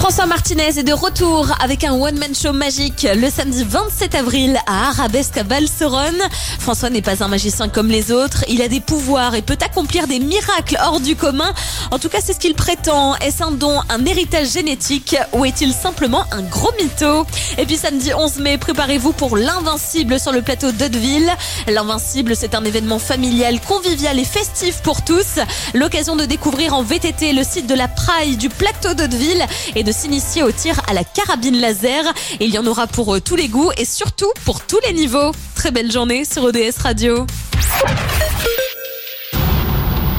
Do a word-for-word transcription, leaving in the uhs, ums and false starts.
François Martinez est de retour avec un one-man show magique le samedi vingt-sept avril à Arabesque à Valseronne. François n'est pas un magicien comme les autres, il a des pouvoirs et peut accomplir des miracles hors du commun. En tout cas, c'est ce qu'il prétend. Est-ce un don, un héritage génétique ou est-il simplement un gros mytho? Et puis samedi onze mai, préparez-vous pour l'Invincible sur le plateau d'Hauteville. L'Invincible, c'est un événement familial, convivial et festif pour tous. L'occasion de découvrir en V T T le site de la Praille du plateau d'Hauteville et de s'initier au tir à la carabine laser. Il y en aura pour tous les goûts et surtout pour tous les niveaux. Très belle journée sur O D S Radio.